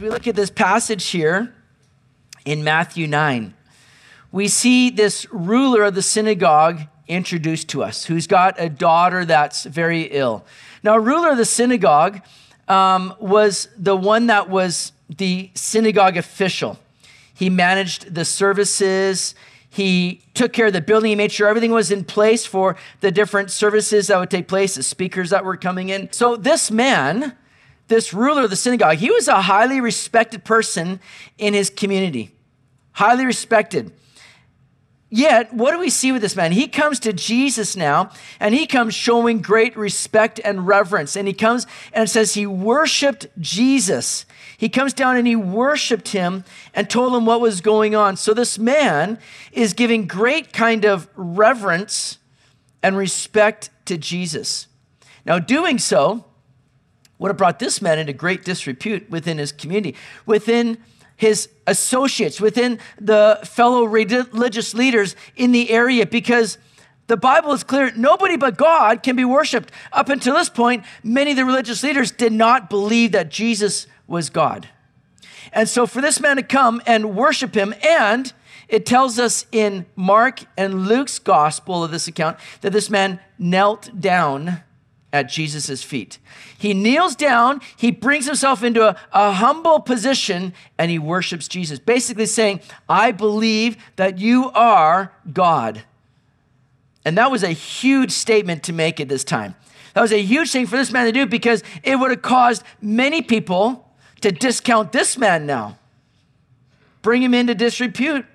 we look at this passage here in Matthew 9, we see this ruler of the synagogue introduced to us, who's got a daughter that's very ill. Now, a ruler of the synagogue was the one that was the synagogue official. He managed the services. He took care of the building. He made sure everything was in place for the different services that would take place, the speakers that were coming in. So this man, this ruler of the synagogue, he was a highly respected person in his community. Highly respected. Yet, what do we see with this man? He comes to Jesus now, and he comes showing great respect and reverence. And he comes and says he worshiped Jesus. He comes down and he worshiped him and told him what was going on. So this man is giving great kind of reverence and respect to Jesus. Now, doing so would have brought this man into great disrepute within his community, within his associates, within the fellow religious leaders in the area, because the Bible is clear, nobody but God can be worshiped. Up until this point, many of the religious leaders did not believe that Jesus was God. And so for this man to come and worship him, and it tells us in Mark and Luke's gospel of this account that this man knelt down at Jesus' feet. He kneels down, he brings himself into a humble position, and he worships Jesus, basically saying, I believe that you are God. And that was a huge statement to make at this time. That was a huge thing for this man to do, because it would have caused many people to discount this man now, bring him into disrepute.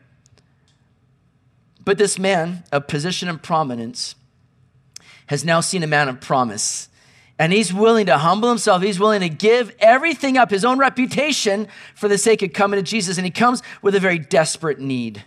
But this man of position and prominence has now seen a man of promise. And he's willing to humble himself. He's willing to give everything up, his own reputation, for the sake of coming to Jesus. And he comes with a very desperate need.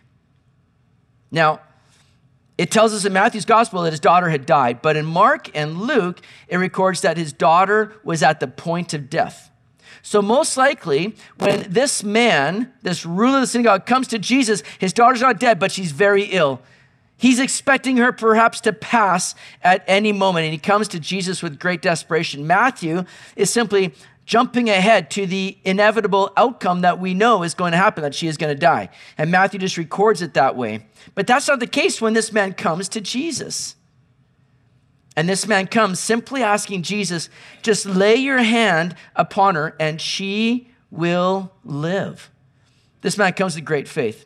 Now, it tells us in Matthew's gospel that his daughter had died. But in Mark and Luke, it records that his daughter was at the point of death. So most likely, when this man, this ruler of the synagogue, comes to Jesus, his daughter's not dead, but she's very ill. He's expecting her perhaps to pass at any moment, and he comes to Jesus with great desperation. Matthew is simply jumping ahead to the inevitable outcome that we know is going to happen, that she is going to die. And Matthew just records it that way. But that's not the case when this man comes to Jesus. And this man comes simply asking Jesus, just lay your hand upon her and she will live. This man comes with great faith.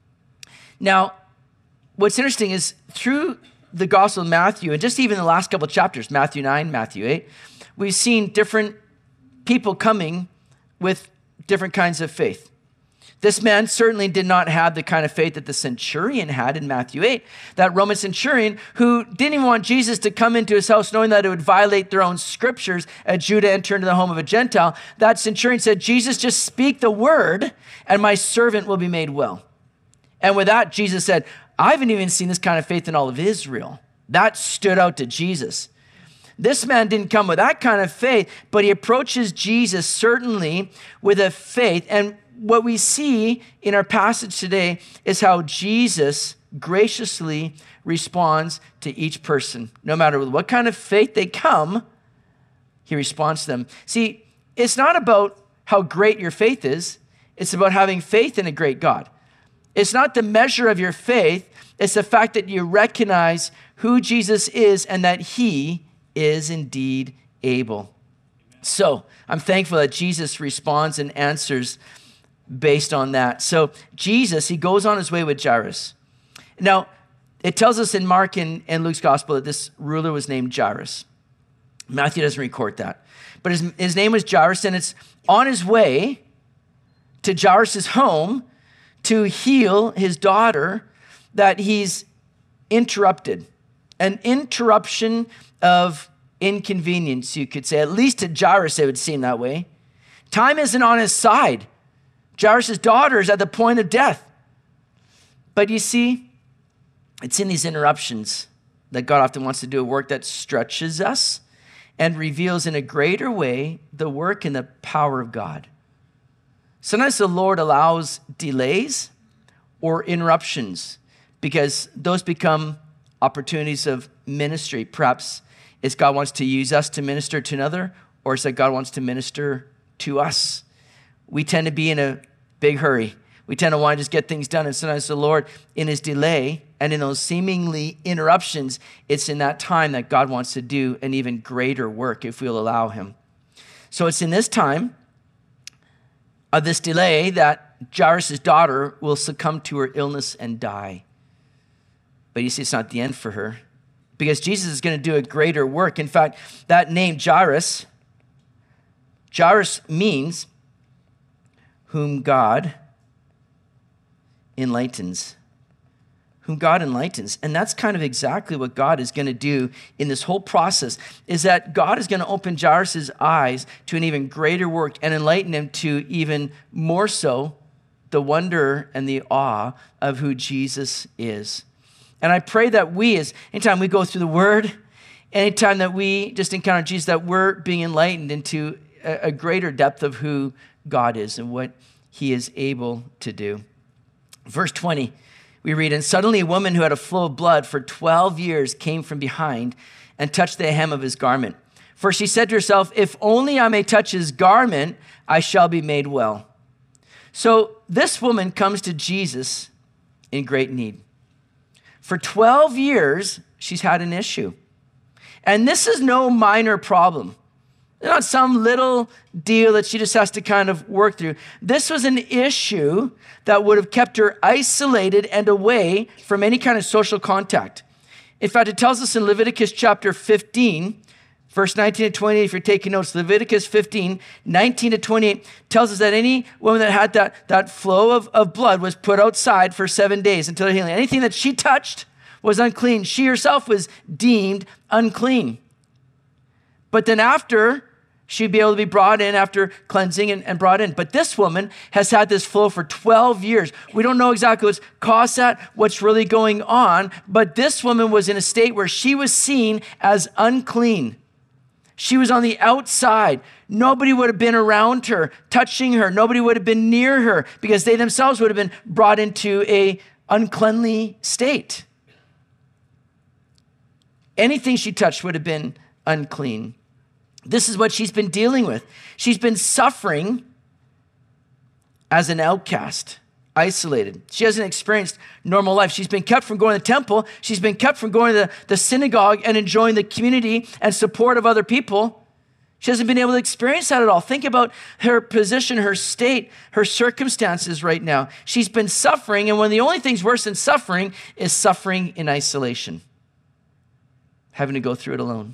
Now, what's interesting is through the Gospel of Matthew, and just even the last couple of chapters, Matthew 9, Matthew 8, we've seen different people coming with different kinds of faith. This man certainly did not have the kind of faith that the centurion had in Matthew 8, that Roman centurion who didn't even want Jesus to come into his house knowing that it would violate their own scriptures, a Jew to enter into the home of a Gentile. That centurion said, Jesus, just speak the word and my servant will be made well. And with that, Jesus said, I haven't even seen this kind of faith in all of Israel. That stood out to Jesus. This man didn't come with that kind of faith, but he approaches Jesus certainly with a faith. And what we see in our passage today is how Jesus graciously responds to each person. No matter with what kind of faith they come, he responds to them. See, it's not about how great your faith is. It's about having faith in a great God. It's not the measure of your faith. It's the fact that you recognize who Jesus is and that he is indeed able. So I'm thankful that Jesus responds and answers based on that. So Jesus, he goes on his way with Jairus. Now, it tells us in Mark and Luke's gospel that this ruler was named Jairus. Matthew doesn't record that. But his name was Jairus, and it's on his way to Jairus' home to heal his daughter that he's interrupted. An interruption of inconvenience, you could say. At least to Jairus, it would seem that way. Time isn't on his side. Jairus' daughter is at the point of death. But you see, it's in these interruptions that God often wants to do a work that stretches us and reveals in a greater way the work and the power of God. Sometimes the Lord allows delays or interruptions because those become opportunities of ministry. Perhaps it's God wants to use us to minister to another, or it's that God wants to minister to us. we tend to be in a big hurry. We tend to want to just get things done. And sometimes the Lord, in his delay and in those seemingly interruptions, it's in that time that God wants to do an even greater work if we'll allow him. So it's in this time of this delay that Jairus' daughter will succumb to her illness and die. But you see, it's not the end for her, because Jesus is going to do a greater work. In fact, that name Jairus means whom God enlightens. Whom God enlightens. And that's kind of exactly what God is going to do in this whole process, is that God is going to open Jairus' eyes to an even greater work and enlighten him to even more so the wonder and the awe of who Jesus is. And I pray that anytime we go through the Word, anytime that we just encounter Jesus, that we're being enlightened into a greater depth of who God is and what he is able to do. Verse 20, we read, "And suddenly a woman who had a flow of blood for 12 years came from behind and touched the hem of his garment. For she said to herself, 'If only I may touch his garment, I shall be made well.'" So this woman comes to Jesus in great need. For 12 years, she's had an issue. And this is no minor problem. It's not some little deal that she just has to kind of work through. This was an issue that would have kept her isolated and away from any kind of social contact. In fact, it tells us in Leviticus chapter 15, verse 19 to 28, if you're taking notes, Leviticus 15, 19 to 28 tells us that any woman that had that flow of blood was put outside for 7 days until her healing. Anything that she touched was unclean. She herself was deemed unclean. But then after, she'd be able to be brought in after cleansing and brought in. But this woman has had this flow for 12 years. We don't know exactly what's caused that, what's really going on, but this woman was in a state where she was seen as unclean. She was on the outside. Nobody would have been around her, touching her. Nobody would have been near her because they themselves would have been brought into an uncleanly state. Anything she touched would have been unclean. This is what she's been dealing with. She's been suffering as an outcast, isolated. She hasn't experienced normal life. She's been kept from going to the temple. She's been kept from going to the synagogue and enjoying the community and support of other people. She hasn't been able to experience that at all. Think about her position, her state, her circumstances right now. She's been suffering, and one of the only things worse than suffering is suffering in isolation, having to go through it alone.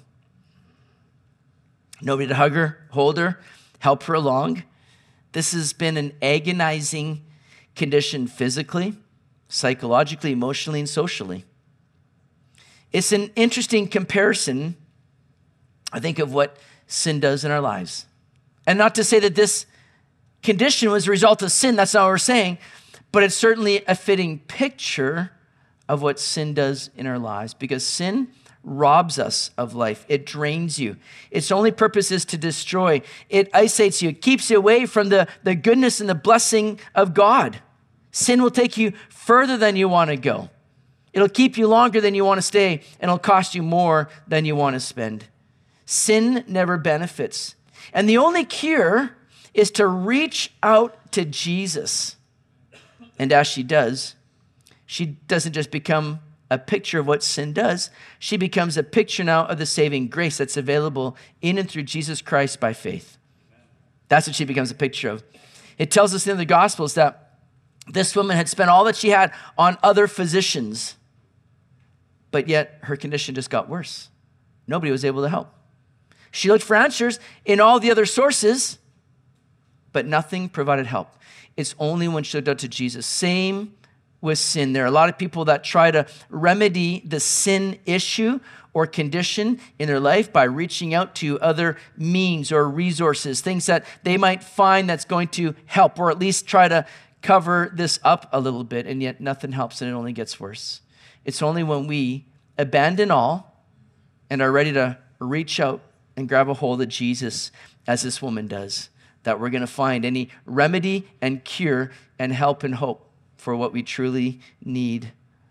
Nobody to hug her, hold her, help her along. This has been an agonizing condition physically, psychologically, emotionally, and socially. It's an interesting comparison, I think, of what sin does in our lives. And not to say that this condition was a result of sin, that's not what we're saying, but it's certainly a fitting picture of what sin does in our lives, because sin robs us of life. It drains you. Its only purpose is to destroy. It isolates you. It keeps you away from the goodness and the blessing of God. Sin will take you further than you want to go. It'll keep you longer than you want to stay, and it'll cost you more than you want to spend. Sin never benefits. And the only cure is to reach out to Jesus. And as she does, she doesn't just become a picture of what sin does. She becomes a picture now of the saving grace that's available in and through Jesus Christ by faith. That's what she becomes a picture of. It tells us in the Gospels that this woman had spent all that she had on other physicians, but yet her condition just got worse. Nobody was able to help. She looked for answers in all the other sources, but nothing provided help. It's only when she looked out to Jesus. Same with sin. There are a lot of people that try to remedy the sin issue or condition in their life by reaching out to other means or resources, things that they might find that's going to help, or at least try to cover this up a little bit, and yet nothing helps and it only gets worse. It's only when we abandon all and are ready to reach out and grab a hold of Jesus, as this woman does, that we're going to find any remedy and cure and help and hope for what we truly need.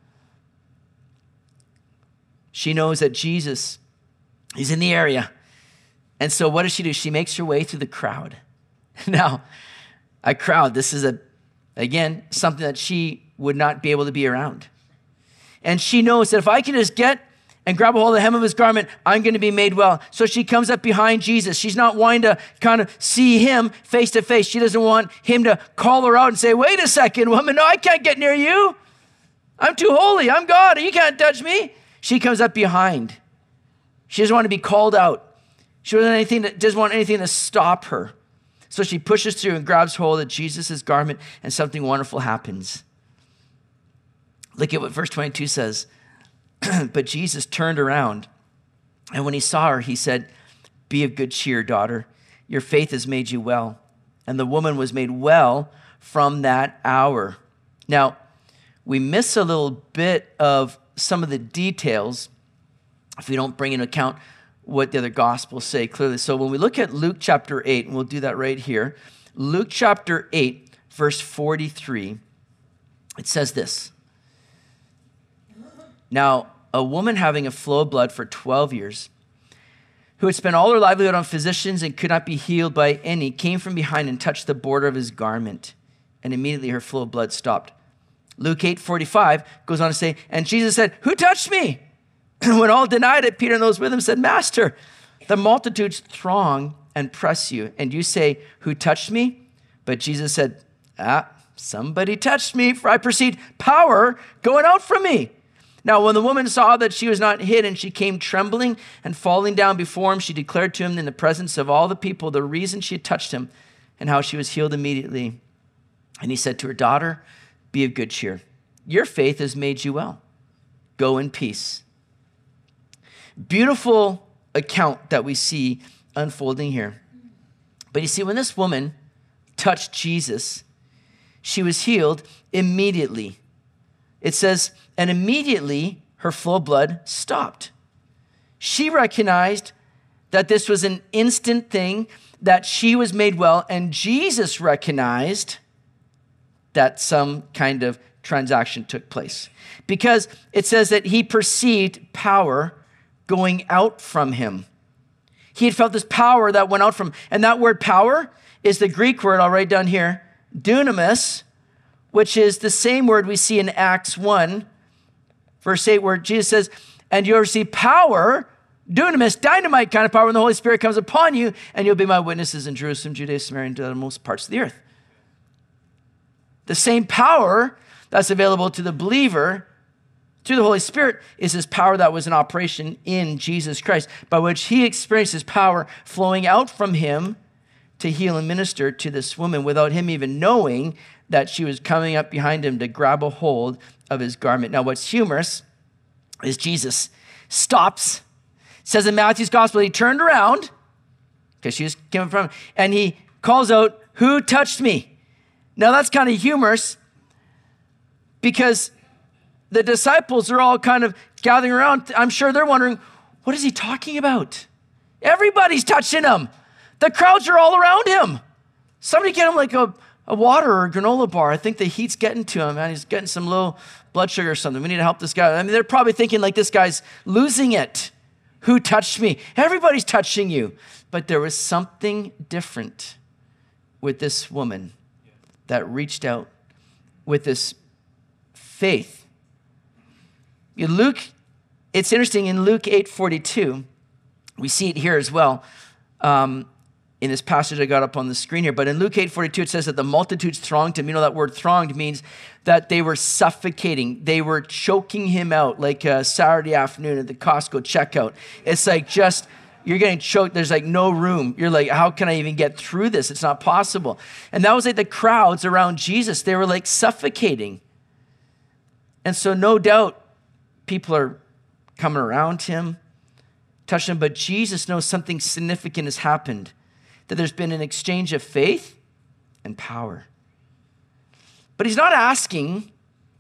She knows that Jesus is in the area. And so what does she do? She makes her way through the crowd. Now, a crowd. This is, again, something that she would not be able to be around. And she knows that if I can just get and grab a hold of the hem of his garment, I'm going to be made well. So she comes up behind Jesus. She's not wanting to kind of see him face to face. She doesn't want him to call her out and say, wait a second, woman, no, I can't get near you. I'm too holy. I'm God. You can't touch me. She comes up behind. She doesn't want to be called out. She doesn't want anything to stop her. So she pushes through and grabs hold of Jesus' garment, and something wonderful happens. Look at what verse 22 says. But Jesus turned around, and when he saw her, he said, be of good cheer, daughter. Your faith has made you well. And the woman was made well from that hour. Now, we miss a little bit of some of the details if we don't bring into account what the other gospels say clearly. So when we look at Luke chapter 8, and we'll do that right here, Luke chapter 8, verse 43, it says this. Now, a woman having a flow of blood for 12 years, who had spent all her livelihood on physicians and could not be healed by any, came from behind and touched the border of his garment, and immediately her flow of blood stopped. Luke 8:45 goes on to say, and Jesus said, who touched me? When all denied it, Peter and those with him said, Master, the multitudes throng and press you, and you say, who touched me? But Jesus said, somebody touched me, for I perceived power going out from me. Now, when the woman saw that she was not hidden, she came trembling and falling down before him. She declared to him in the presence of all the people the reason she had touched him and how she was healed immediately. And he said to her, daughter, be of good cheer. Your faith has made you well. Go in peace. Beautiful account that we see unfolding here. But you see, when this woman touched Jesus, she was healed immediately. It says, and immediately her flow of blood stopped. She recognized that this was an instant thing, that she was made well, and Jesus recognized that some kind of transaction took place. Because it says that he perceived power going out from him. He had felt this power that went out from him. And that word power is the Greek word, I'll write down here, dunamis, which is the same word we see in Acts 1, verse 8, where Jesus says, and you'll receive power, dunamis, dynamite kind of power, when the Holy Spirit comes upon you, and you'll be my witnesses in Jerusalem, Judea, Samaria, and to the most parts of the earth. The same power that's available to the believer through the Holy Spirit is his power that was in operation in Jesus Christ, by which he experienced his power flowing out from him to heal and minister to this woman without him even knowing that she was coming up behind him to grab a hold of his garment. Now, what's humorous is Jesus stops. It says in Matthew's gospel, he turned around because she was coming from him, and he calls out, who touched me? Now, that's kind of humorous because the disciples are all kind of gathering around. I'm sure they're wondering, what is he talking about? Everybody's touching him. The crowds are all around him. Somebody get him like a water or a granola bar. I think the heat's getting to him, man. He's getting some low blood sugar or something. We need to help this guy. I mean, they're probably thinking like, this guy's losing it. Who touched me? Everybody's touching you. But there was something different with this woman that reached out with this faith. Luke, it's interesting, in Luke 8:42, we see it here as well. In this passage I got up on the screen here, but in Luke 8:42, it says that the multitudes thronged him. You know, that word thronged means that they were suffocating. They were choking him out like a Saturday afternoon at the Costco checkout. It's like just, you're getting choked. There's like no room. You're like, how can I even get through this? It's not possible. And that was like the crowds around Jesus. They were like suffocating. And so no doubt people are coming around him, touching him, but Jesus knows something significant has happened, that there's been an exchange of faith and power. But he's not asking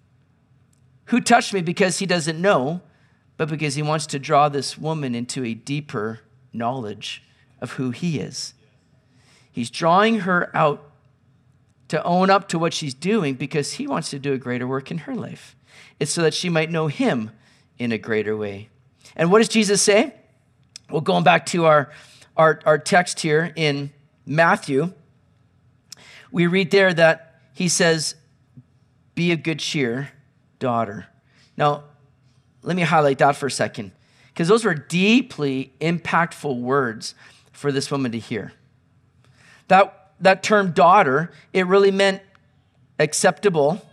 who touched me because he doesn't know, but because he wants to draw this woman into a deeper knowledge of who he is. He's drawing her out to own up to what she's doing because he wants to do a greater work in her life. It's so that she might know him in a greater way. And what does Jesus say? Well, going back to our text here in Matthew, We read there that he says, be of good cheer, daughter. Now, let me highlight that for a second, because those were deeply impactful words for this woman to hear. That term daughter, it really meant acceptable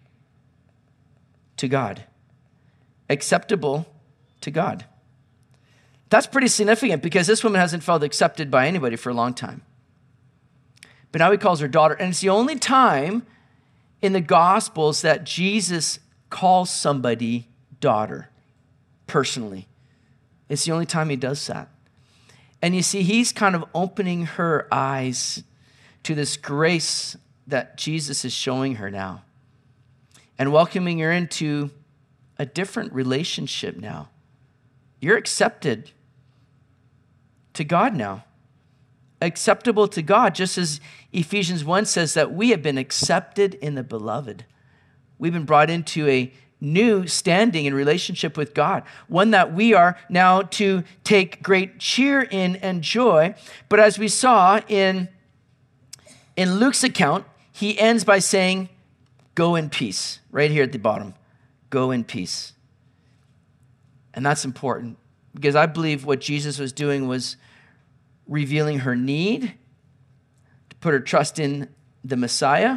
to God. Acceptable to God. That's pretty significant because this woman hasn't felt accepted by anybody for a long time. But now he calls her daughter. And it's the only time in the Gospels that Jesus calls somebody daughter personally. It's the only time he does that. And you see, he's kind of opening her eyes to this grace that Jesus is showing her now and welcoming her into a different relationship now. You're accepted to God now. Acceptable to God, just as Ephesians 1 says that we have been accepted in the beloved. We've been brought into a new standing in relationship with God, one that we are now to take great cheer in and joy. But as we saw in Luke's account, he ends by saying, go in peace, right here at the bottom. Go in peace. And that's important because I believe what Jesus was doing was revealing her need to put her trust in the Messiah,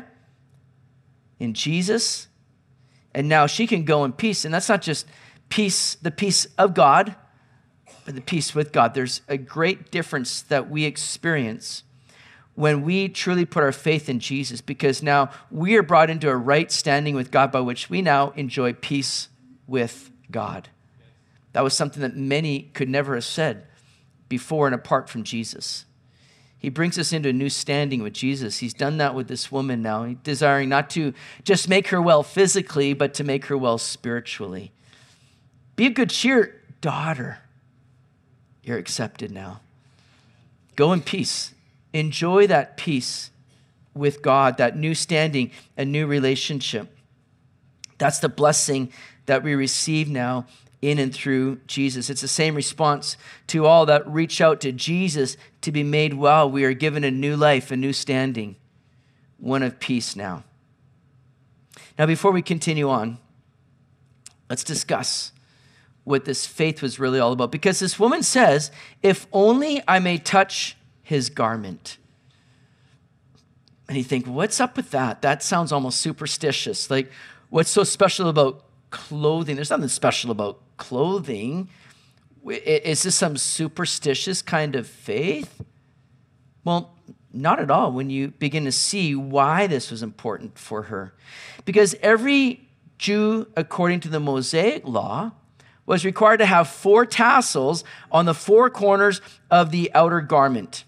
in Jesus, and now she can go in peace. And that's not just peace, the peace of God, but the peace with God. There's a great difference that we experience when we truly put our faith in Jesus, because now we are brought into a right standing with God by which we now enjoy peace with God. That was something that many could never have said before and apart from Jesus. He brings us into a new standing with Jesus. He's done that with this woman now. He's desiring not to just make her well physically, but to make her well spiritually. Be of good cheer, daughter. You're accepted now. Go in peace. Enjoy that peace with God, that new standing, a new relationship. That's the blessing that we receive now in and through Jesus. It's the same response to all that reach out to Jesus to be made well. We are given a new life, a new standing, one of peace now. Now, before we continue on, let's discuss what this faith was really all about. Because this woman says, if only I may touch his garment. And you think, what's up with that? That sounds almost superstitious. Like, what's so special about clothing? There's nothing special about clothing. Is this some superstitious kind of faith? Well, not at all when you begin to see why this was important for her. Because every Jew, according to the Mosaic law, was required to have 4 tassels on the 4 corners of the outer garment.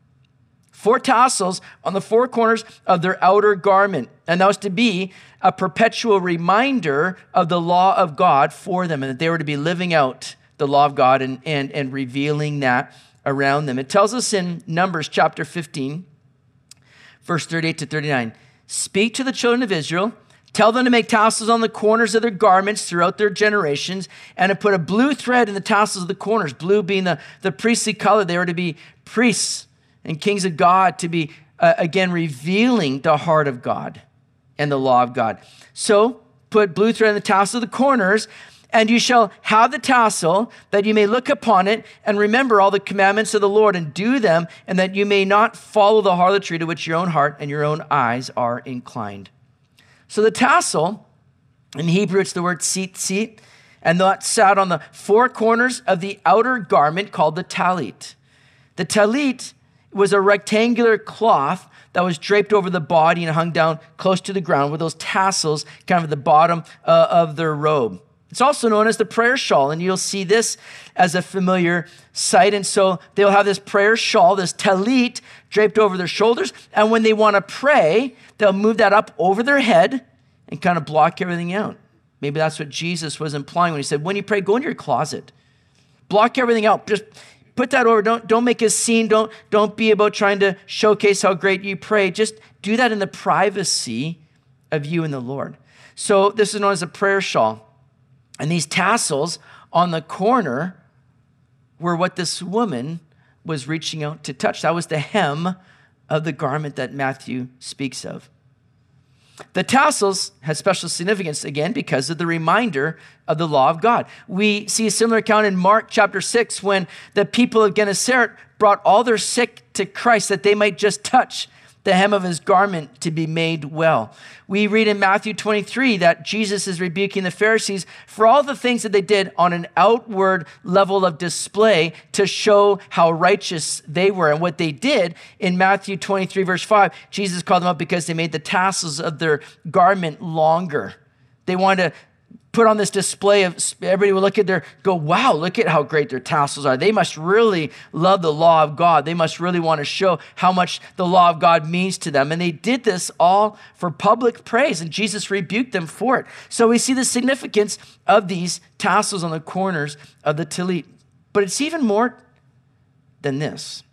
4 tassels on the 4 corners of their outer garment. And that was to be a perpetual reminder of the law of God for them, and that they were to be living out the law of God and revealing that around them. It tells us in Numbers chapter 15, verse 38 to 39, speak to the children of Israel, tell them to make tassels on the corners of their garments throughout their generations, and to put a blue thread in the tassels of the corners, blue being the priestly color. They were to be priests and kings of God, to be, again, revealing the heart of God and the law of God. So put blue thread in the tassel of the corners, and you shall have the tassel, that you may look upon it and remember all the commandments of the Lord and do them, and that you may not follow the harlotry to which your own heart and your own eyes are inclined. So the tassel, in Hebrew it's the word tzitzit, and that sat on the 4 corners of the outer garment called the talit. The talit was a rectangular cloth that was draped over the body and hung down close to the ground with those tassels kind of at the bottom of their robe. It's also known as the prayer shawl, and you'll see this as a familiar sight. And so they'll have this prayer shawl, this talit, draped over their shoulders. And when they want to pray, they'll move that up over their head and kind of block everything out. Maybe that's what Jesus was implying when he said, when you pray, go into your closet. Block everything out. Just put that over. Don't make a scene. Don't be about trying to showcase how great you pray. Just do that in the privacy of you and the Lord. So this is known as a prayer shawl. And these tassels on the corner were what this woman was reaching out to touch. That was the hem of the garment that Matthew speaks of. The tassels has special significance, again, because of the reminder of the law of God. We see a similar account in Mark chapter 6 when the people of Gennesaret brought all their sick to Christ that they might just touch the hem of his garment to be made well. We read in Matthew 23 that Jesus is rebuking the Pharisees for all the things that they did on an outward level of display to show how righteous they were. And what they did in Matthew 23 verse 5, Jesus called them up because they made the tassels of their garment longer. They wanted to put on this display of, everybody would look at go, wow, look at how great their tassels are. They must really love the law of God. They must really want to show how much the law of God means to them. And they did this all for public praise, and Jesus rebuked them for it. So we see the significance of these tassels on the corners of the tallit. But it's even more than this.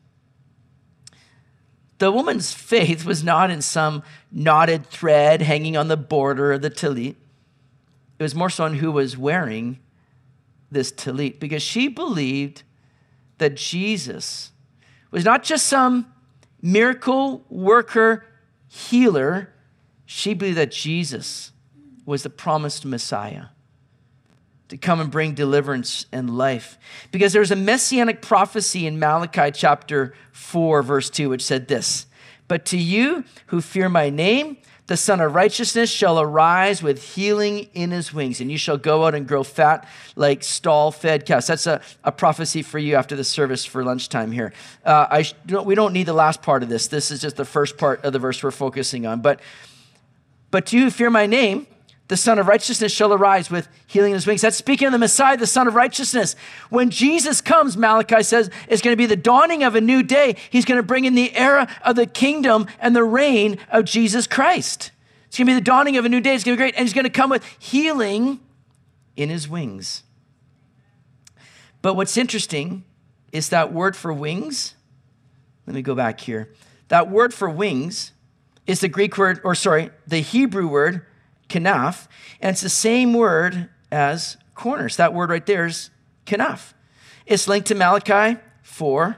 The woman's faith was not in some knotted thread hanging on the border of the tallit. It was more so on who was wearing this tallit, because she believed that Jesus was not just some miracle worker healer. She believed that Jesus was the promised Messiah to come and bring deliverance and life. Because there was a messianic prophecy in Malachi chapter 4, verse 2, which said this, "But to you who fear my name, the Son of Righteousness shall arise with healing in his wings, and you shall go out and grow fat like stall-fed calves." That's a prophecy for you after the service for lunchtime here. We don't need the last part of this. This is just the first part of the verse we're focusing on. But to you who fear my name, the Son of Righteousness shall arise with healing in his wings. That's speaking of the Messiah, the Son of Righteousness. When Jesus comes, Malachi says, it's going to be the dawning of a new day. He's going to bring in the era of the kingdom and the reign of Jesus Christ. It's going to be the dawning of a new day. It's going to be great. And he's going to come with healing in his wings. But what's interesting is that word for wings. Let me go back here. That word for wings is the the Hebrew word, kanaf, and it's the same word as corners. That word right there is kanaf. It's linked to Malachi 4,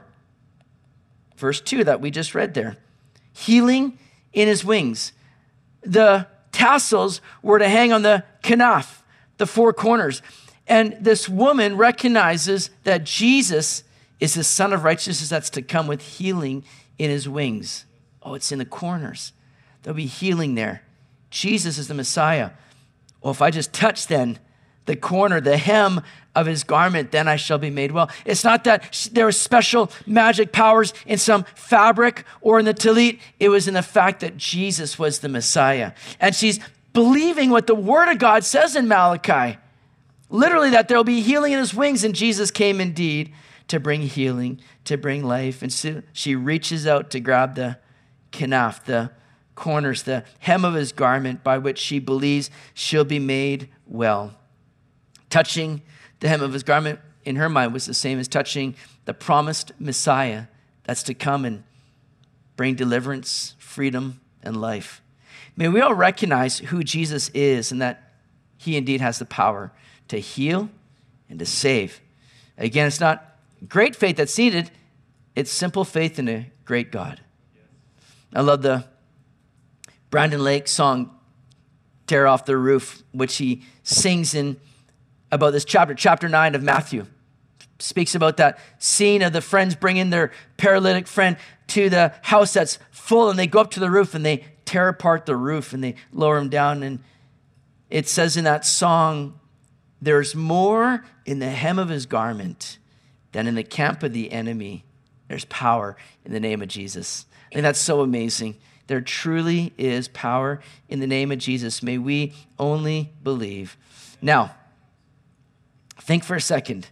verse 2 that we just read there. Healing in his wings. The tassels were to hang on the kanaf, the four corners. And this woman recognizes that Jesus is the Son of Righteousness that's to come with healing in his wings. Oh, it's in the corners. There'll be healing there. Jesus is the Messiah. Well, if I just touch then the corner, the hem of his garment, then I shall be made well. It's not that there were special magic powers in some fabric or in the tallit. It was in the fact that Jesus was the Messiah. And she's believing what the word of God says in Malachi. Literally that there'll be healing in his wings, and Jesus came indeed to bring healing, to bring life. And so she reaches out to grab the kanaf, the corners, the hem of his garment, by which she believes she'll be made well. Touching the hem of his garment in her mind was the same as touching the promised Messiah that's to come and bring deliverance, freedom, and life. May we all recognize who Jesus is and that he indeed has the power to heal and to save. Again, it's not great faith that's needed. It's simple faith in a great God. I love the Brandon Lake song, "Tear Off the Roof," which he sings in about this chapter 9 of Matthew. Speaks about that scene of the friends bringing their paralytic friend to the house that's full, and they go up to the roof and they tear apart the roof and they lower him down. And it says in that song, "There's more in the hem of his garment than in the camp of the enemy. There's power in the name of Jesus." I think that's so amazing. There truly is power in the name of Jesus. May we only believe. Now, think for a second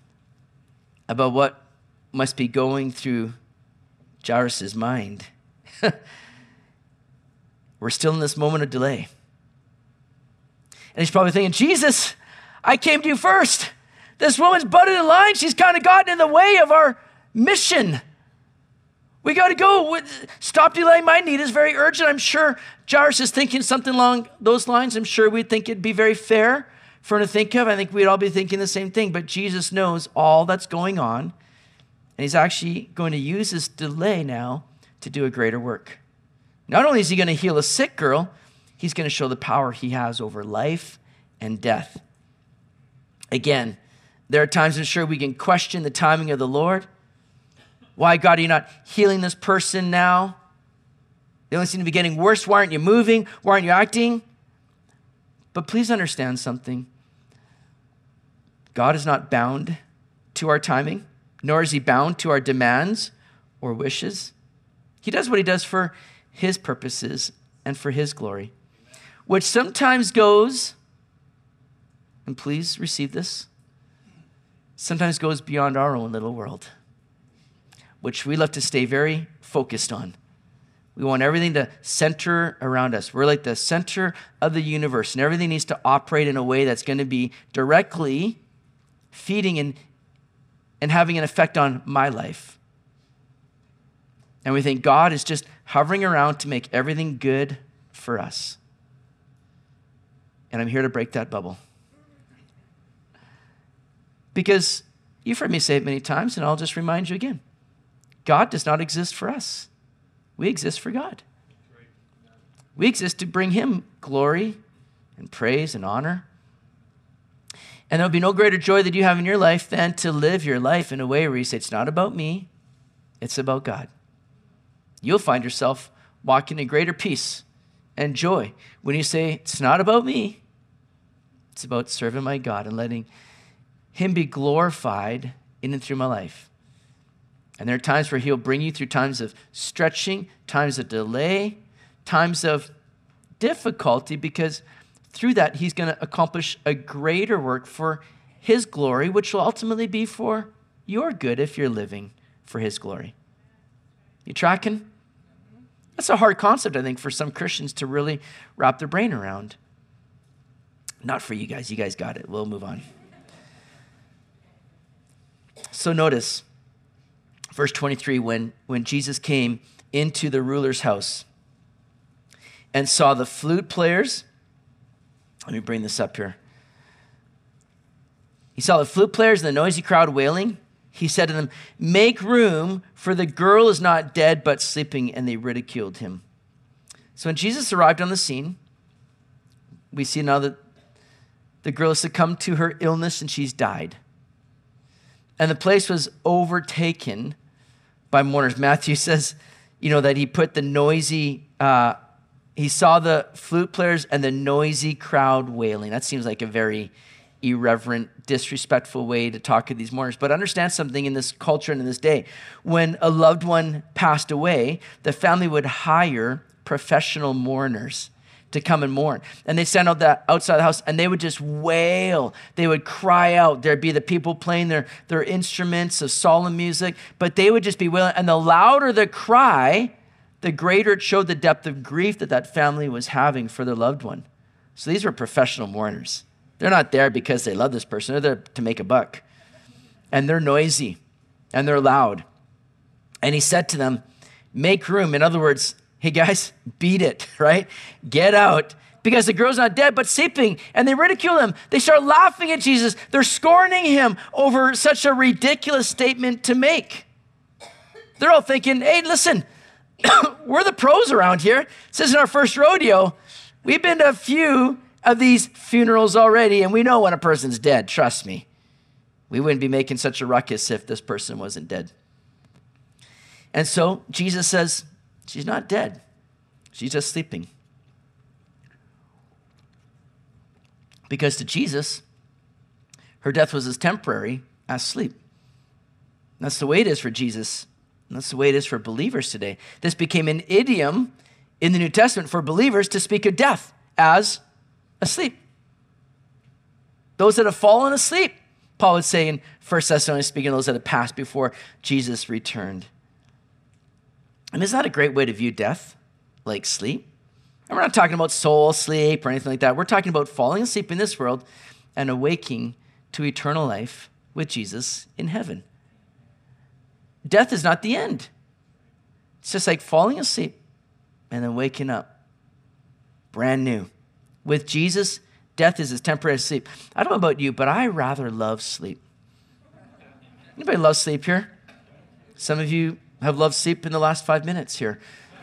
about what must be going through Jairus' mind. We're still in this moment of delay. And he's probably thinking, Jesus, I came to you first. This woman's butted in line. She's kind of gotten in the way of our mission. We got to go. Stop delaying. My need is very urgent. I'm sure Jairus is thinking something along those lines. I'm sure we'd think it'd be very fair for him to think of. I think we'd all be thinking the same thing. But Jesus knows all that's going on. And he's actually going to use this delay now to do a greater work. Not only is he going to heal a sick girl, he's going to show the power he has over life and death. Again, there are times I'm sure we can question the timing of the Lord. Why, God, are you not healing this person now? They only seem to be getting worse. Why aren't you moving? Why aren't you acting? But please understand something. God is not bound to our timing, nor is he bound to our demands or wishes. He does what he does for his purposes and for his glory, which sometimes goes, and please receive this, sometimes goes beyond our own little world, which we love to stay very focused on. We want everything to center around us. We're like the center of the universe, and everything needs to operate in a way that's going to be directly feeding and having an effect on my life. And we think God is just hovering around to make everything good for us. And I'm here to break that bubble. Because you've heard me say it many times, and I'll just remind you again. God does not exist for us. We exist for God. We exist to bring him glory and praise and honor. And there'll be no greater joy that you have in your life than to live your life in a way where you say, it's not about me, it's about God. You'll find yourself walking in greater peace and joy when you say, it's not about me, it's about serving my God and letting him be glorified in and through my life. And there are times where he'll bring you through times of stretching, times of delay, times of difficulty, because through that, he's going to accomplish a greater work for his glory, which will ultimately be for your good if you're living for his glory. You tracking? That's a hard concept, I think, for some Christians to really wrap their brain around. Not for you guys. You guys got it. We'll move on. So notice, verse 23, when Jesus came into the ruler's house and saw the flute players. Let me bring this up here. He saw the flute players and the noisy crowd wailing. He said to them, make room, for the girl is not dead but sleeping, and they ridiculed him. So when Jesus arrived on the scene, we see now that the girl has succumbed to her illness and she's died. And the place was overtaken by mourners. Matthew says, that he put the noisy, he saw the flute players and the noisy crowd wailing. That seems like a very irreverent, disrespectful way to talk to these mourners. But understand something in this culture and in this day. When a loved one passed away, the family would hire professional mourners to come and mourn. And they'd stand outside the house and they would just wail. They would cry out. There'd be the people playing their instruments of solemn music, but they would just be wailing. And the louder the cry, the greater it showed the depth of grief that family was having for their loved one. So these were professional mourners. They're not there because they love this person. They're there to make a buck. And they're noisy and they're loud. And he said to them, make room. In other words, hey guys, beat it, right? Get out, because the girl's not dead but sleeping. And they ridicule him. They start laughing at Jesus. They're scorning him over such a ridiculous statement to make. They're all thinking, hey, listen, we're the pros around here. This isn't our first rodeo. We've been to a few of these funerals already, and we know when a person's dead. Trust me. We wouldn't be making such a ruckus if this person wasn't dead. And so Jesus says, she's not dead. She's just sleeping. Because to Jesus, her death was as temporary as sleep. That's the way it is for Jesus. And that's the way it is for believers today. This became an idiom in the New Testament for believers to speak of death as asleep. Those that have fallen asleep, Paul would say in 1 Thessalonians, speaking of those that have passed before Jesus returned. And isn't that a great way to view death, like sleep? And we're not talking about soul sleep or anything like that. We're talking about falling asleep in this world and awaking to eternal life with Jesus in heaven. Death is not the end. It's just like falling asleep and then waking up brand new. With Jesus, death is as temporary as sleep. I don't know about you, but I rather love sleep. Anybody love sleep here? Some of you have loved sleep in the last 5 minutes here.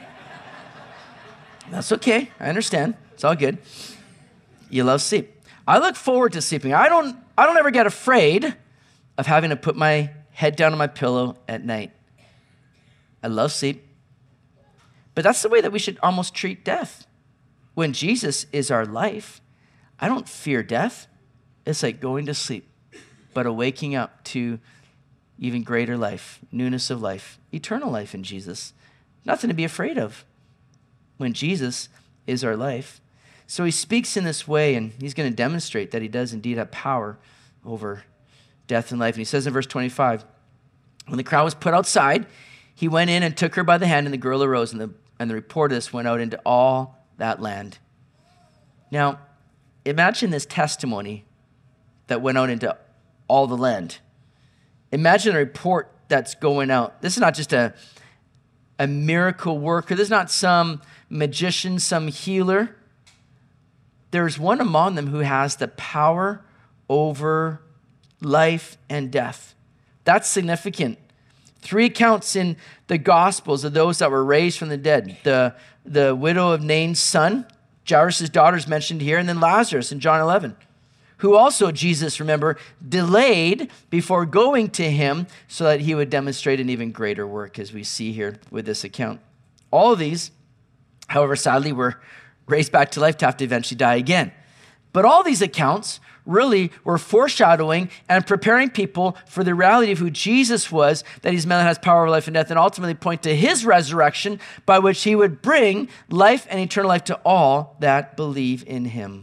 That's okay. I understand. It's all good. You love sleep. I look forward to sleeping. I don't ever get afraid of having to put my head down on my pillow at night. I love sleep. But that's the way that we should almost treat death. When Jesus is our life, I don't fear death. It's like going to sleep, but a waking up to even greater life, newness of life, eternal life in Jesus. Nothing to be afraid of when Jesus is our life. So he speaks in this way, and he's going to demonstrate that he does indeed have power over death and life. And he says in verse 25, when the crowd was put outside, he went in and took her by the hand, and the girl arose, and the report of this went out into all that land. Now, imagine this testimony that went out into all the land. Imagine a report that's going out. This is not just a miracle worker. This is not some magician, some healer. There's one among them who has the power over life and death. That's significant. 3 accounts in the Gospels of those that were raised from the dead. The widow of Nain's son, Jairus' daughter is mentioned here, and then Lazarus in John 11, who also Jesus, remember, delayed before going to him so that he would demonstrate an even greater work, as we see here with this account. All of these, however, sadly, were raised back to life to have to eventually die again. But all these accounts really were foreshadowing and preparing people for the reality of who Jesus was, that he's man that has power over life and death, and ultimately point to his resurrection by which he would bring life and eternal life to all that believe in him.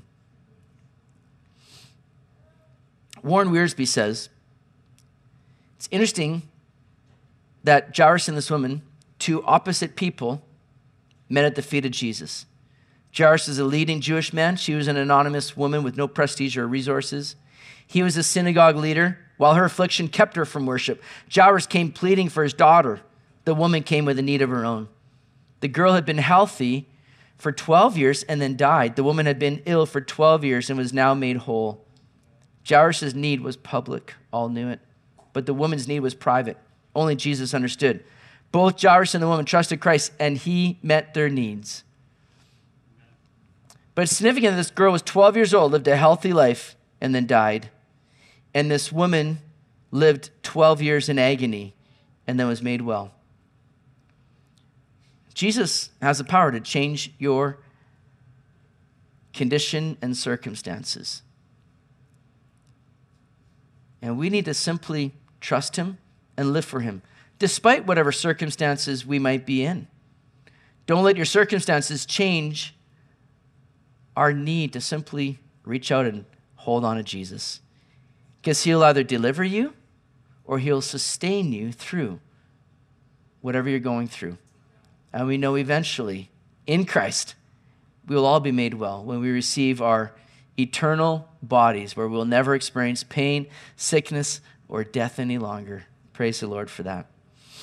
Warren Wiersbe says, it's interesting that Jairus and this woman, 2 opposite people, met at the feet of Jesus. Jairus is a leading Jewish man. She was an anonymous woman with no prestige or resources. He was a synagogue leader. While her affliction kept her from worship, Jairus came pleading for his daughter. The woman came with a need of her own. The girl had been healthy for 12 years and then died. The woman had been ill for 12 years and was now made whole. Jairus' need was public. All knew it. But the woman's need was private. Only Jesus understood. Both Jairus and the woman trusted Christ, and he met their needs. But it's significant that this girl was 12 years old, lived a healthy life, and then died. And this woman lived 12 years in agony and then was made well. Jesus has the power to change your condition and circumstances. And we need to simply trust him and live for him, despite whatever circumstances we might be in. Don't let your circumstances change our need to simply reach out and hold on to Jesus. Because he'll either deliver you or he'll sustain you through whatever you're going through. And we know eventually, in Christ, we will all be made well when we receive our eternal bodies where we'll never experience pain, sickness, or death any longer. Praise the Lord for that.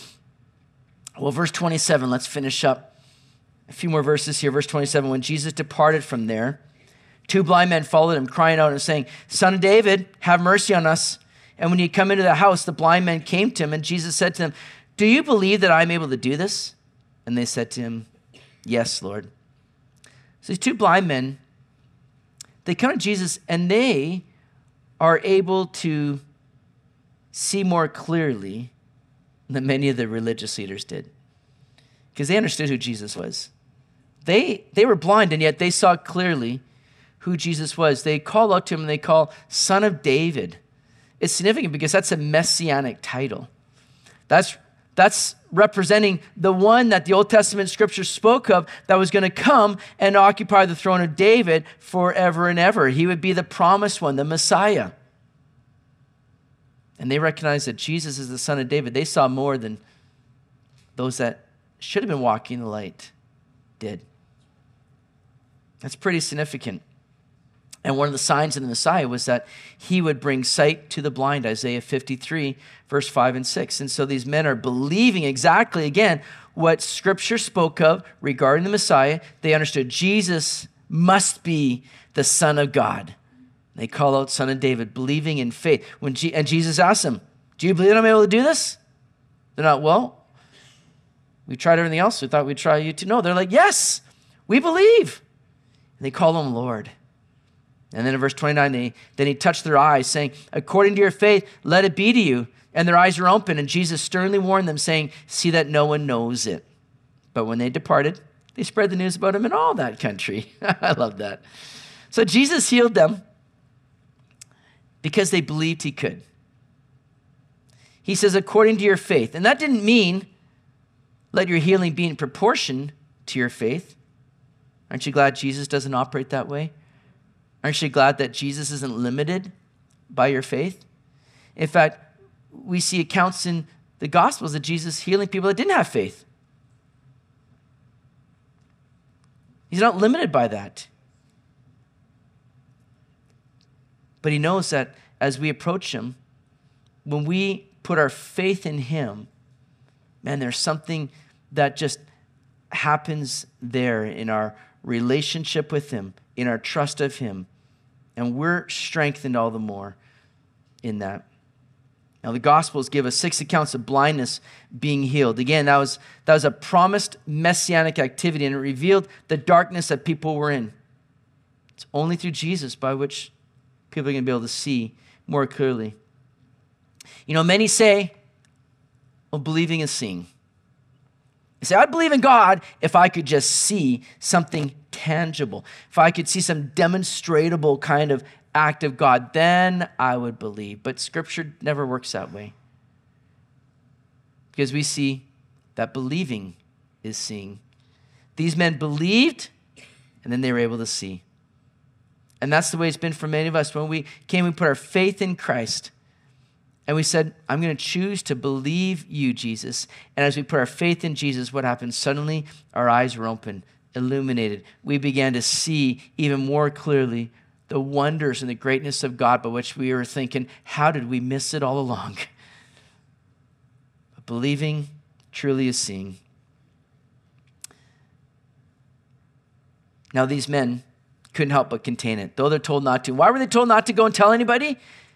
Well, verse 27, let's finish up. A few more verses here. Verse 27, when Jesus departed from there, 2 blind men followed him, crying out and saying, Son of David, have mercy on us. And when he had come into the house, the blind men came to him, and Jesus said to them, Do you believe that I am able to do this? And they said to him, Yes, Lord. So these 2 blind men, they come to Jesus, and they are able to see more clearly than many of the religious leaders did, because they understood who Jesus was. They were blind, and yet they saw clearly who Jesus was. They call out to him, and they call Son of David. It's significant because that's a messianic title. That's representing the one that the Old Testament scripture spoke of that was going to come and occupy the throne of David forever and ever. He would be the promised one, the Messiah. And they recognized that Jesus is the Son of David. They saw more than those that should have been walking in the light did. That's pretty significant. And one of the signs of the Messiah was that he would bring sight to the blind, Isaiah 53, verse 5 and 6. And so these men are believing exactly, again, what Scripture spoke of regarding the Messiah. They understood Jesus must be the Son of God. They call out Son of David, believing in faith. And Jesus asked them, do you believe that I'm able to do this? They're not, well, We tried everything else. We thought we'd try you too. No, they're like, yes, we believe. And they call him Lord. And then in verse 29, then he touched their eyes, saying, according to your faith, let it be to you. And their eyes were open, and Jesus sternly warned them, saying, see that no one knows it. But when they departed, they spread the news about him in all that country. I love that. So Jesus healed them because they believed he could. He says, according to your faith. And that didn't mean let your healing be in proportion to your faith. Aren't you glad Jesus doesn't operate that way? Aren't you glad that Jesus isn't limited by your faith? In fact, we see accounts in the Gospels of Jesus healing people that didn't have faith. He's not limited by that. But he knows that as we approach him, when we put our faith in him, man, there's something that just happens there in our relationship with him, in our trust of him. And we're strengthened all the more in that. Now, the Gospels give us 6 accounts of blindness being healed. Again, that was a promised messianic activity, and it revealed the darkness that people were in. It's only through Jesus by which people are going to be able to see more clearly. You know, many say, well, believing is seeing. They say, I'd believe in God if I could just see something tangible. If I could see some demonstrable kind of act of God, then I would believe. But Scripture never works that way. Because we see that believing is seeing. These men believed, and then they were able to see. And that's the way it's been for many of us. When we came, we put our faith in Christ. And we said, I'm going to choose to believe you, Jesus. And as we put our faith in Jesus, what happened? Suddenly, our eyes were open, illuminated. We began to see even more clearly the wonders and the greatness of God, by which we were thinking, how did we miss it all along? But believing truly is seeing. Now, these men couldn't help but contain it, though they're told not to. Why were they told not to go and tell anybody?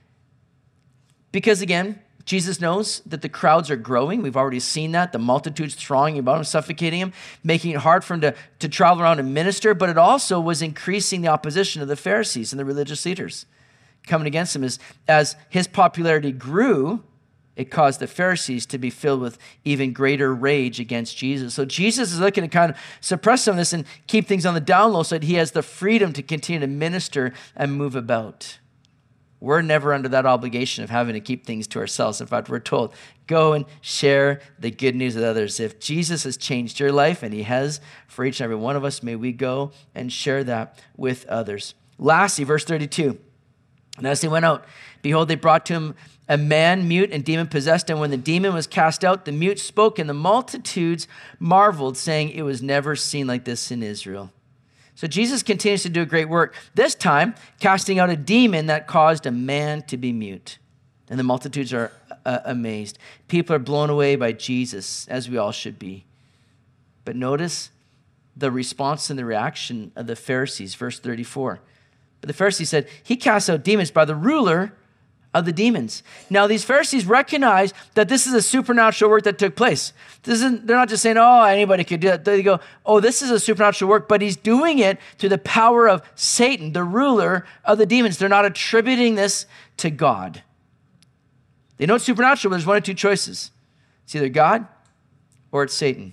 Because again, Jesus knows that the crowds are growing. We've already seen that. The multitudes thronging about him, suffocating him, making it hard for him to travel around and minister. But it also was increasing the opposition of the Pharisees and the religious leaders coming against him. As his popularity grew, it caused the Pharisees to be filled with even greater rage against Jesus. So Jesus is looking to kind of suppress some of this and keep things on the down low so that he has the freedom to continue to minister and move about. We're never under that obligation of having to keep things to ourselves. In fact, we're told, go and share the good news with others. If Jesus has changed your life, and he has for each and every one of us, may we go and share that with others. Lastly, verse 32. And as they went out, behold, they brought to him a man mute and demon-possessed. And when the demon was cast out, the mute spoke, and the multitudes marveled, saying, it was never seen like this in Israel. So Jesus continues to do a great work, this time casting out a demon that caused a man to be mute. And the multitudes are amazed. People are blown away by Jesus, as we all should be. But notice the response and the reaction of the Pharisees, verse 34. But the Pharisees said, he casts out demons by the ruler of the demons. Now, these Pharisees recognize that this is a supernatural work that took place. They're not just saying, oh, anybody could do it. They go, oh, this is a supernatural work, but he's doing it through the power of Satan, the ruler of the demons. They're not attributing this to God. They know it's supernatural, but there's one of two choices. It's either God or it's Satan.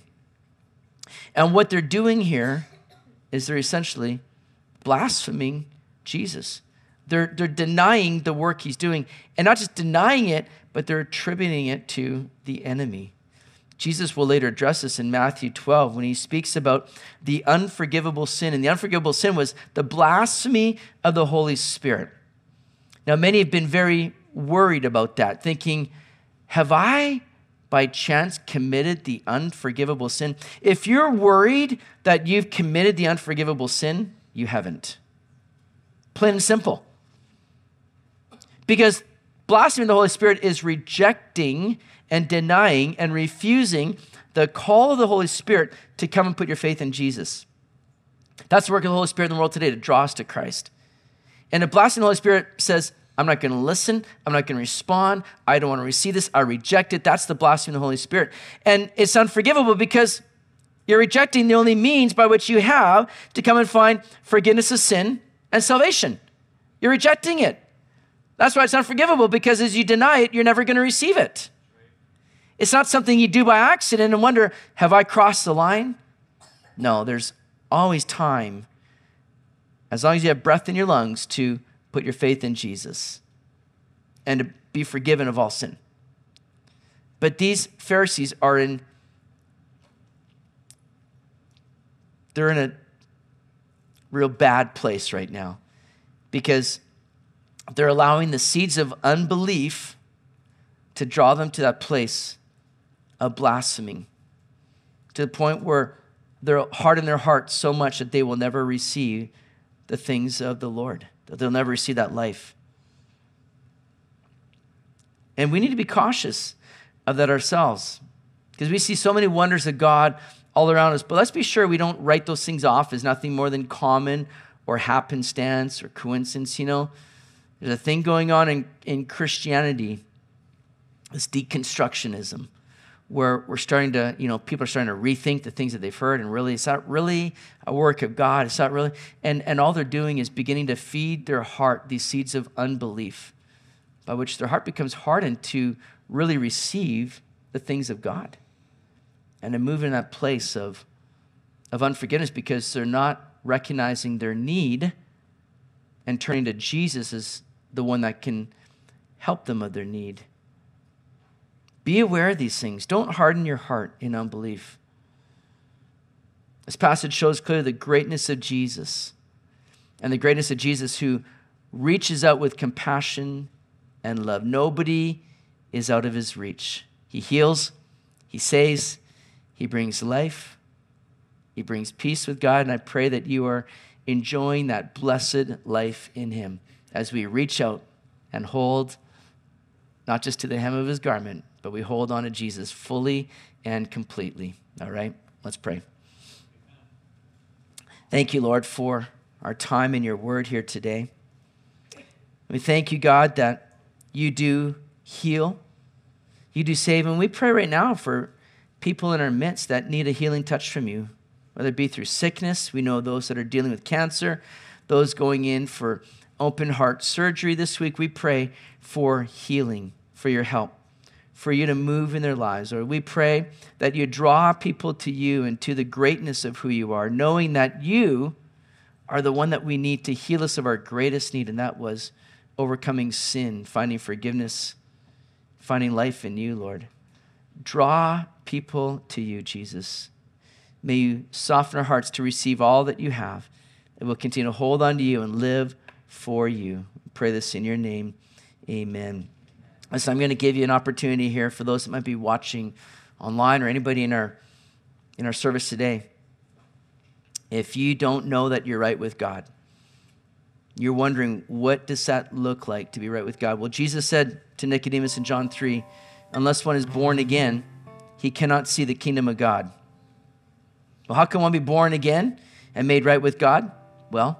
And what they're doing here is they're essentially blaspheming Jesus. They're denying the work he's doing, and not just denying it, but they're attributing it to the enemy. Jesus will later address this in Matthew 12 when he speaks about the unforgivable sin. And the unforgivable sin was the blasphemy of the Holy Spirit. Now, many have been very worried about that, thinking, have I by chance committed the unforgivable sin? If you're worried that you've committed the unforgivable sin, you haven't. Plain and simple. Because blaspheming the Holy Spirit is rejecting and denying and refusing the call of the Holy Spirit to come and put your faith in Jesus. That's the work of the Holy Spirit in the world today, to draw us to Christ. And to blaspheme the Holy Spirit says, I'm not going to listen. I'm not going to respond. I don't want to receive this. I reject it. That's the blasphemy of the Holy Spirit. And it's unforgivable because you're rejecting the only means by which you have to come and find forgiveness of sin and salvation. You're rejecting it. That's why it's unforgivable, because as you deny it, you're never going to receive it. It's not something you do by accident and wonder, have I crossed the line? No, there's always time, as long as you have breath in your lungs, to put your faith in Jesus and to be forgiven of all sin. But these Pharisees they're in a real bad place right now, because they're allowing the seeds of unbelief to draw them to that place of blaspheming, to the point where they'll harden their hearts so much that they will never receive the things of the Lord, that they'll never receive that life. And we need to be cautious of that ourselves, because we see so many wonders of God all around us. But let's be sure we don't write those things off as nothing more than common or happenstance or coincidence. You know, there's a thing going on in Christianity, this deconstructionism, where we're starting to, people are starting to rethink the things that they've heard, and really, it's not really a work of God. It's not really, and all they're doing is beginning to feed their heart these seeds of unbelief, by which their heart becomes hardened to really receive the things of God, and to move in that place of unforgiveness, because they're not recognizing their need and turning to Jesus as the one that can help them of their need. Be aware of these things. Don't harden your heart in unbelief. This passage shows clearly the greatness of Jesus, and the greatness of Jesus who reaches out with compassion and love. Nobody is out of his reach. He heals, he saves, he brings life, he brings peace with God, and I pray that you are enjoying that blessed life in him as we reach out and hold not just to the hem of his garment, but we hold on to Jesus fully and completely. All right, let's pray. Thank you, Lord, for our time in your word here today. We thank you, God, that you do heal, you do save, and we pray right now for people in our midst that need a healing touch from you, whether it be through sickness. We know those that are dealing with cancer, those going in for open heart surgery this week. We pray for healing, for your help, for you to move in their lives. Or we pray that you draw people to you and to the greatness of who you are, knowing that you are the one that we need to heal us of our greatest need, and that was overcoming sin, finding forgiveness, finding life in you, Lord. Draw people to you, Jesus. May you soften our hearts to receive all that you have, and we'll continue to hold on to you and live for you. We pray this in your name. Amen. So I'm going to give you an opportunity here for those that might be watching online, or anybody in our service today. If you don't know that you're right with God, you're wondering, what does that look like to be right with God? Well, Jesus said to Nicodemus in John 3, unless one is born again, he cannot see the kingdom of God. Well, how can one be born again and made right with God? Well,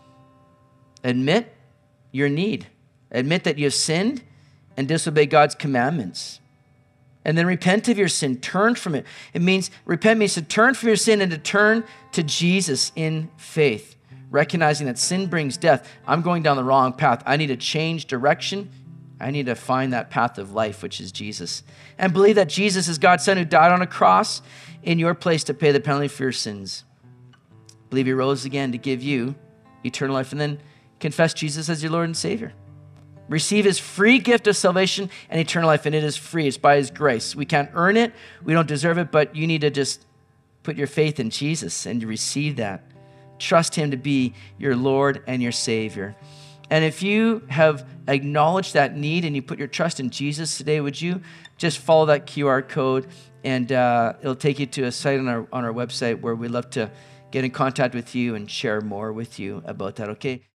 admit your need. Admit that you have sinned and disobey God's commandments. And then repent of your sin. Turn from it. Repent means to turn from your sin and to turn to Jesus in faith, recognizing that sin brings death. I'm going down the wrong path. I need to change direction. I need to find that path of life, which is Jesus. And believe that Jesus is God's Son who died on a cross in your place to pay the penalty for your sins. Believe he rose again to give you eternal life, and then confess Jesus as your Lord and Savior. Receive his free gift of salvation and eternal life, and it is free. It's by his grace. We can't earn it. We don't deserve it, but you need to just put your faith in Jesus and receive that. Trust him to be your Lord and your Savior. And if you have acknowledged that need and you put your trust in Jesus today, would you just follow that QR code, and it'll take you to a site on our website where we'd love to get in contact with you and share more with you about that, okay?